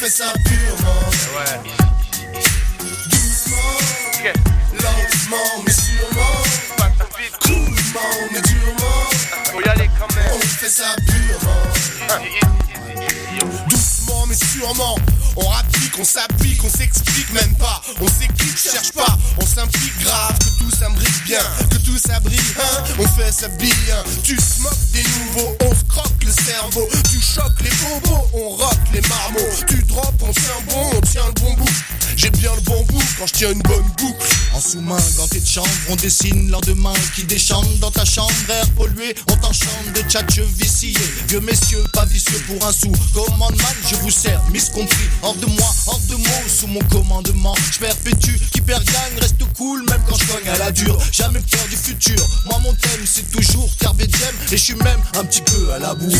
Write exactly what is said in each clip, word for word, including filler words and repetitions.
fait ça purement. Ouais. Doucement, Ok. lentement mais sûrement. Pas ta vite. Coolement mais durement. Faut y aller quand même. On fait ça purement. Easy, easy, easy, yo. Doucement mais sûrement. On rapplique, on s'applique, on s'explique même pas. On s'équipe, cherche pas, on s'implique grave. Que tout s'imbrique bien, que tout s'abrille, hein. On fait ça bien. Tu te moques des nouveaux, on se croque le cerveau. Tu choques les bobos, on rock les marmots. Tu drops, on tient bon, on tient le bon bout. J'ai bien le bon bout quand je tiens une bonne boucle. En sous-main, ganté de chambre, on dessine lendemain qui déchante dans ta chambre, air pollué, on t'enchante de tchatcheux viciés. Vieux messieurs, pas vicieux pour un sou. Commande man, je vous sers, miscompris. Hors de moi, hors de mots, sous mon commandement. Je perpétue, qui perd gagne, reste cool, même quand je cogne à la dure. Jamais peur du futur. Moi, mon thème, c'est toujours Carpe Diem, et je suis même un petit peu à la bourre.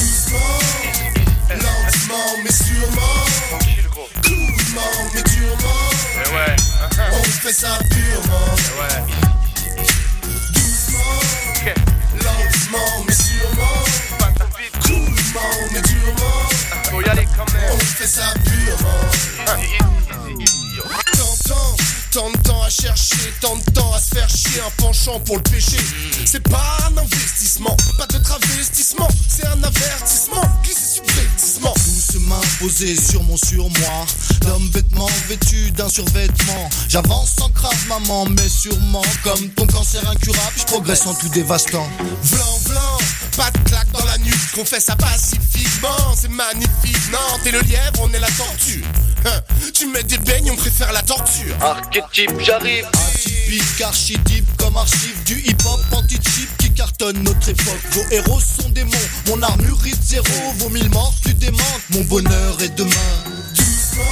Lentement mais sûrement. Tranquille, gros. Coolement mais durement. Eh ouais. On fait ça purement. Eh ouais. Doucement, Ok. lentement mais sûrement. Pas ta vite. Coolement mais durement. Faut y aller quand même. On fait ça purement. Easy, easy, easy, yo. T'entends, tant de temps à chercher, tant de temps à se faire chier, un penchant pour le péché. C'est pas un investissement, pas de travestissement, c'est un avertissement, glisser subrepticement. Doucement posé sur mon surmoi, l'homme vêtement vêtu d'un survêtement. J'avance sans crainte maman, mais sûrement comme ton cancer incurable, je progresse en tout dévastant. Blanc, blanc, pas de claque dans la nuque, qu'on fait ça pacifiquement, c'est magnifique. Non, t'es le lièvre, on est la tortue. Hein, tu mets des beignes, on préfère la torture. Archétype, j'arrive. Atypique, archétype comme archive du hip-hop anti-chip qui cartonne notre époque. Vos héros sont démons, mon armure hit zéro, vos mille morts plus démentent, mon bonheur est demain. Doucement,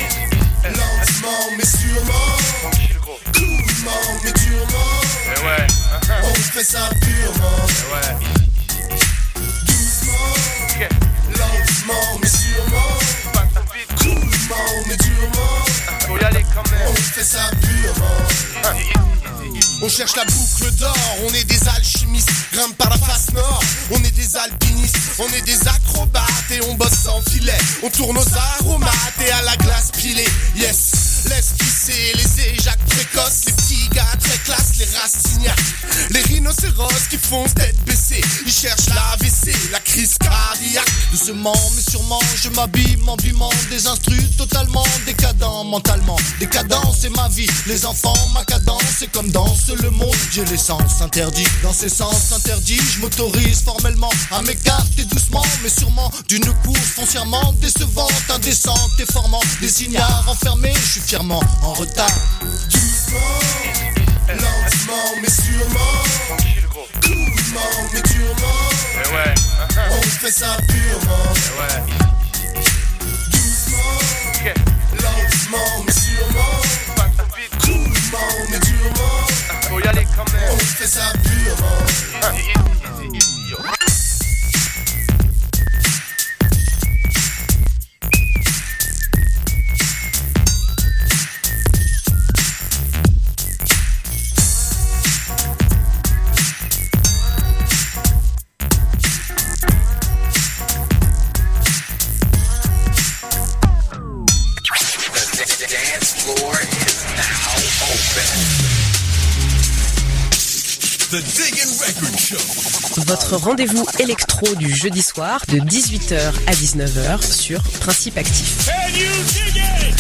lentement mais sûrement. Tranquille, gros. Coolement mais durement. Eh ouais. On fait ça purement. Eh ouais. Doucement, Ok. lentement mais sûrement. Pas ta vite. Coolement mais durement. Faut y aller quand même. On fait ça purement. Easy, easy, easy. On cherche la boucle d'or, on est des alchimistes, grimpe par la face nord, on est des alpinistes, on est des acrobates et on bosse sans filet, on tourne aux aromates et à la glace pilée, yes, laisse pisser les éjacs précoces, les petits gars très classe, les racignacs, les rhinocéros qui font tête baissée, ils cherchent l'A V C, la crise cardiaque. Doucement mais sûrement je m'habille en bimant des instrus totalement décadents mentalement. Décadent c'est ma vie, les enfants ma cadence, c'est comme danse le monde, j'ai l'essence interdit. Dans ces sens interdits, je m'autorise formellement à m'écarter doucement mais sûrement d'une course foncièrement décevante, indécente et formant des signares enfermés, je suis fièrement en retard. Doucement, lentement mais sûrement. Tranquille, gros. Coolement mais durement. Eh ouais. On fait ça purement. Eh ouais. Doucement, Ok. lentement mais sûrement. Pas ta vite. Coolement mais durement. Faut y aller quand même. On fait ça purement. Easy, easy, easy, yo. The Diggin' Record Show. Votre rendez-vous électro du jeudi soir de dix-huit heures à dix-neuf heures sur Principe Actif. Can you dig it?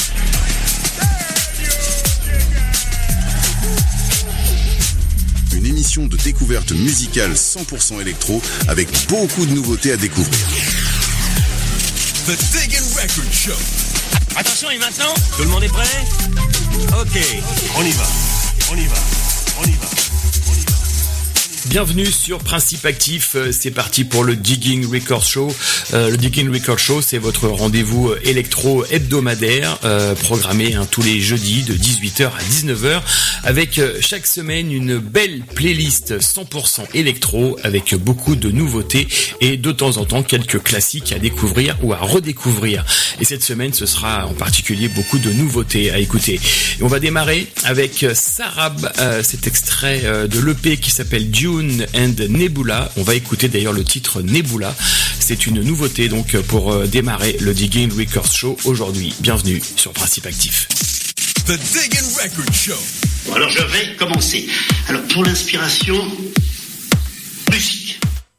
Une émission de découverte musicale cent pour cent électro avec beaucoup de nouveautés à découvrir. The Diggin' Record Show. Attention, et maintenant, tout le monde est prêt? Ok, on y va, on y va, on y va. Bienvenue sur Principe Actif, c'est parti pour le Digging Record Show. Euh, le Digging Record Show, c'est votre rendez-vous électro hebdomadaire, euh, programmé hein, tous les jeudis de dix-huit heures à dix-neuf heures, avec euh, chaque semaine une belle playlist cent pour cent électro, avec beaucoup de nouveautés et de temps en temps quelques classiques à découvrir ou à redécouvrir. Et cette semaine, ce sera en particulier beaucoup de nouveautés à écouter. Et on va démarrer avec Sarab, euh, cet extrait euh, de l'E P qui s'appelle Due Dune and Nebula. On va écouter d'ailleurs le titre Nebula. C'est une nouveauté donc pour démarrer le Digging Records Show aujourd'hui. Bienvenue sur Principe Actif. The Digging Record Show. Bon, alors je vais commencer. Alors pour l'inspiration, musique.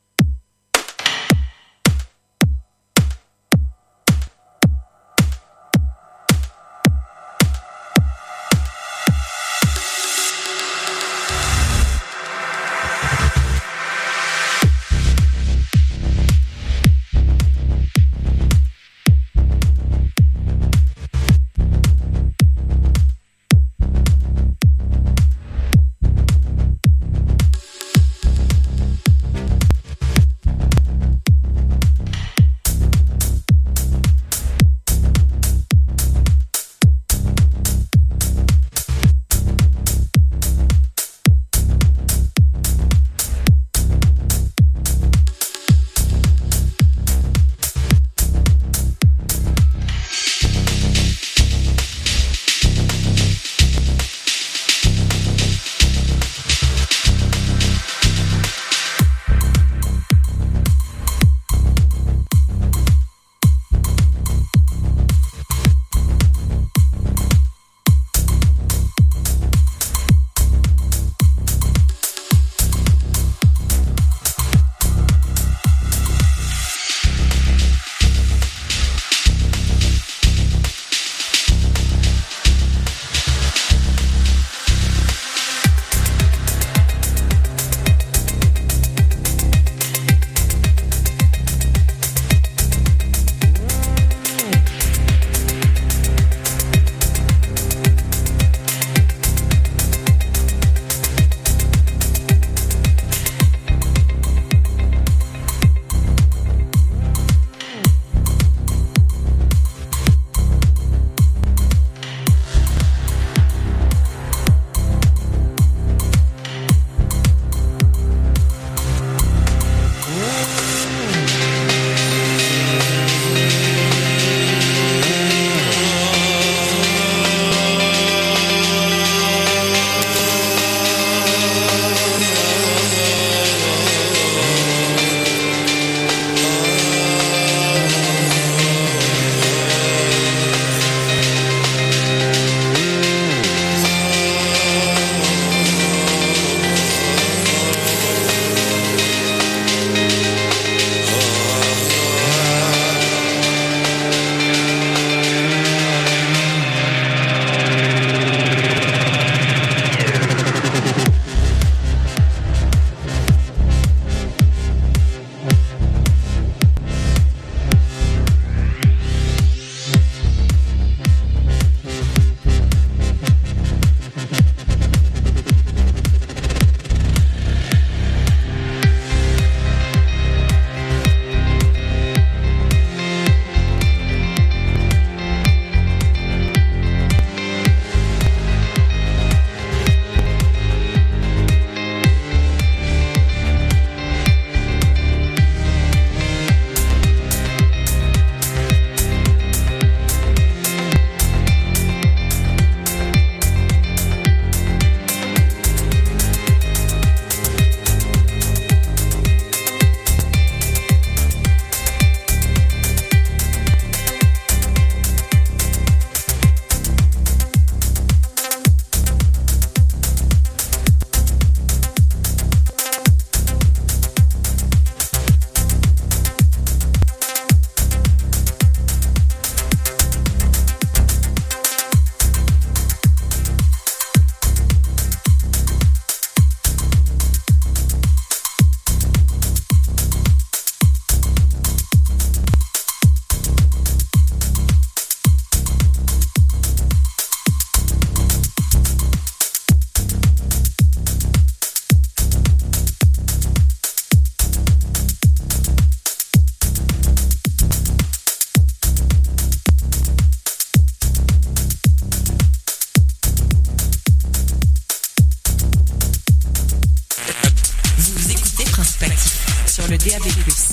sur le D A B plus.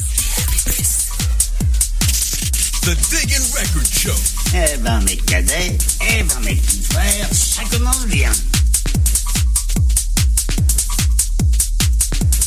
The Digging Record Show. Eh ben mes cadets, eh ben mes petits frères, ça commence bien.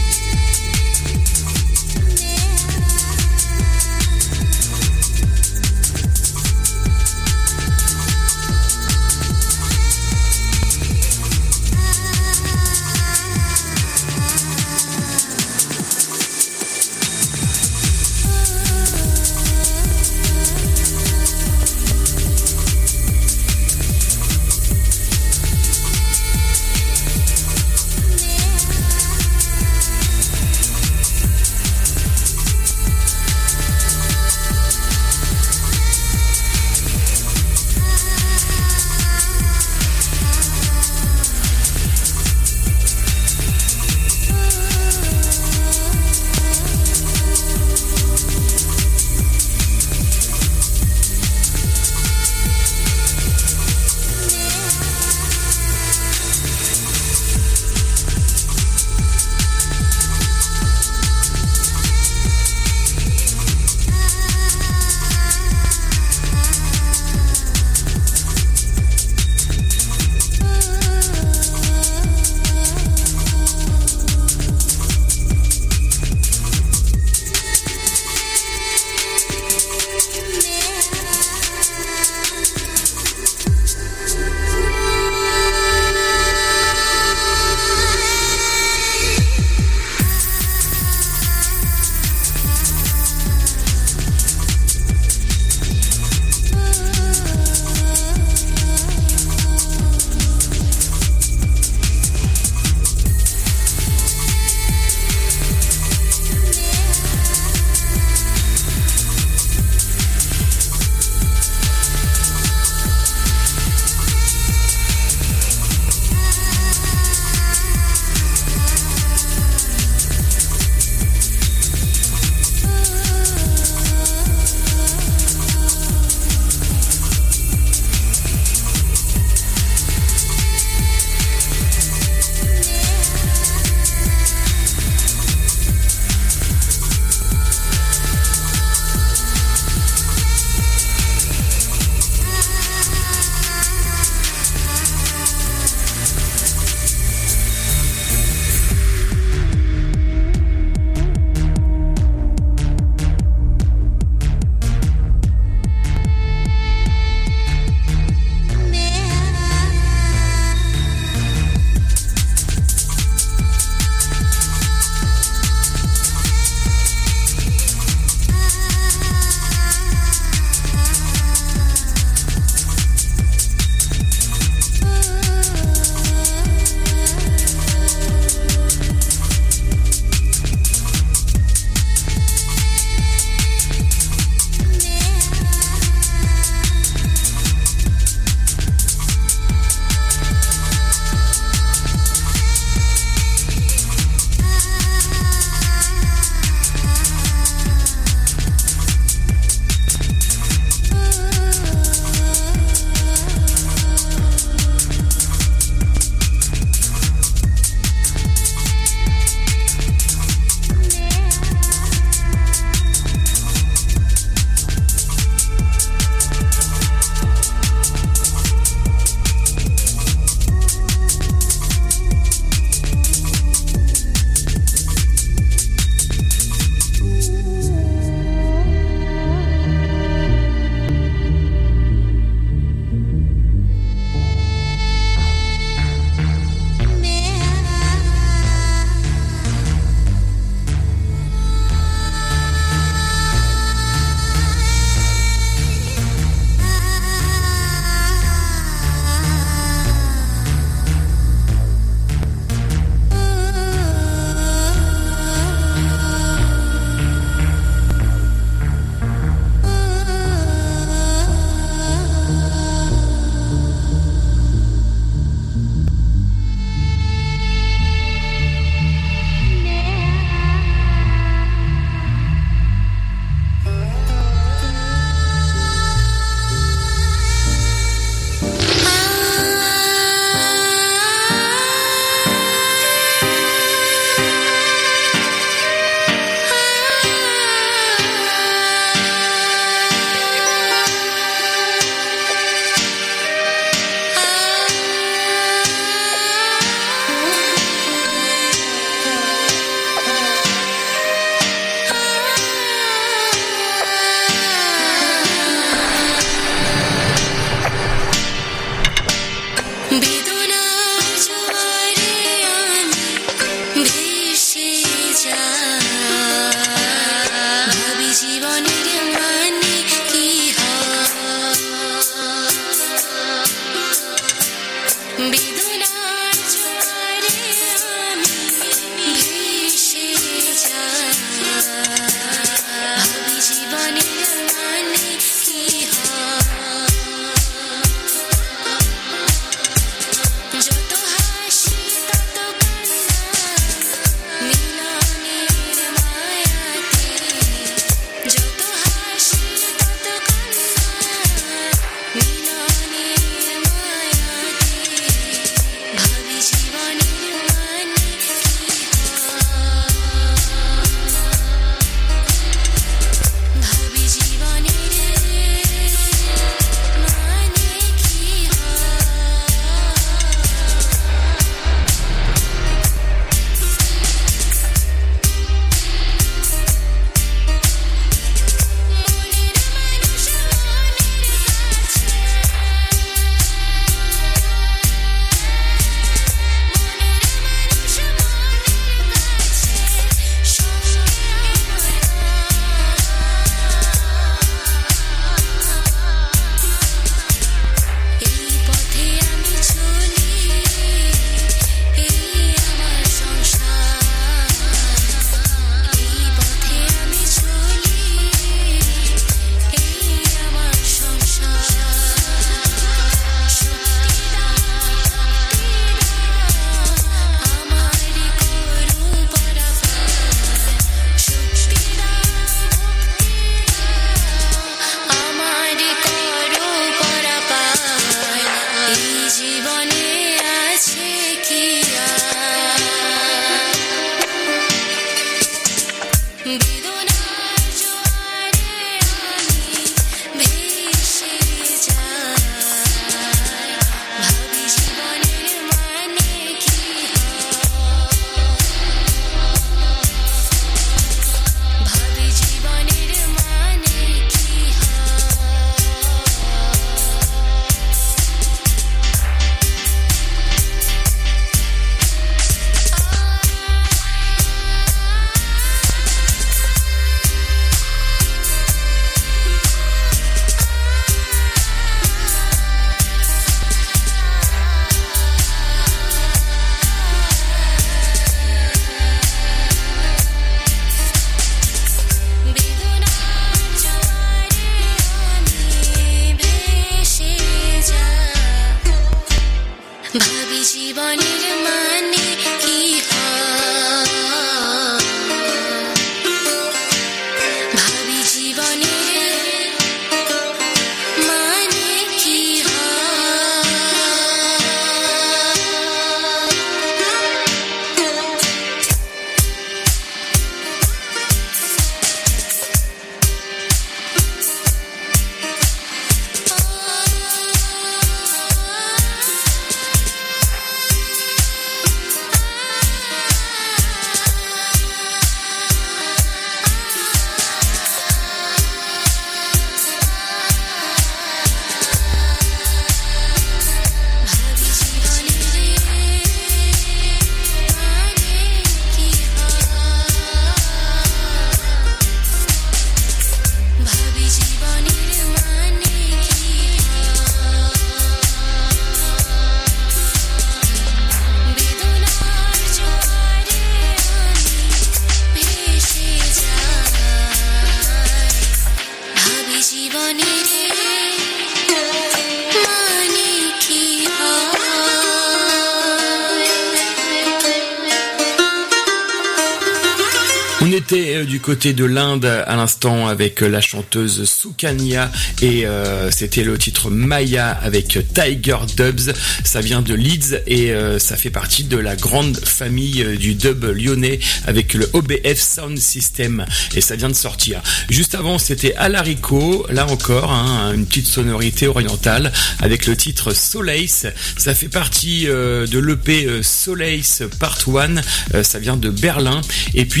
Du côté de l'Inde à l'instant avec la chanteuse Sukanya et euh, c'était le titre Maya avec Tiger Dubs. Ça vient de Leeds et euh, ça fait partie de la grande famille du dub lyonnais avec le O B F Sound System et ça vient de sortir. Juste avant c'était Alarico, là encore hein, une petite sonorité orientale avec le titre Solace. Ça fait partie euh, de l'E P euh, Solace Part un, euh, ça vient de Berlin. Et puis Sarah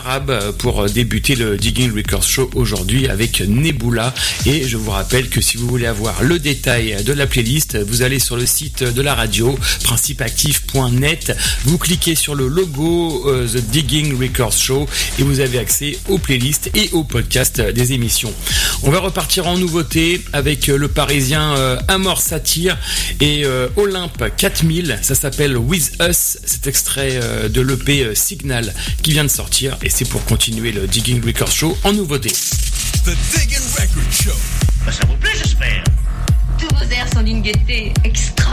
arabe pour débuter le Digging Records Show aujourd'hui avec Nebula. Et je vous rappelle que si vous voulez avoir le détail de la playlist, vous allez sur le site de la radio, principe actif point net, vous cliquez sur le logo euh, The Digging Records Show et vous avez accès aux playlists et aux podcasts des émissions. On va repartir en nouveauté avec le parisien euh, Amor Satyr et euh, Olympe quatre mille. Ça s'appelle With Us. C'est extrait euh, de l'E P euh, Signal qui vient de sortir et c'est pour continuer le Digging Records Show en nouveauté. The Digging Record Show. Bah, ça vous plaît, j'espère. Tous vos airs sont d'une gaieté extra.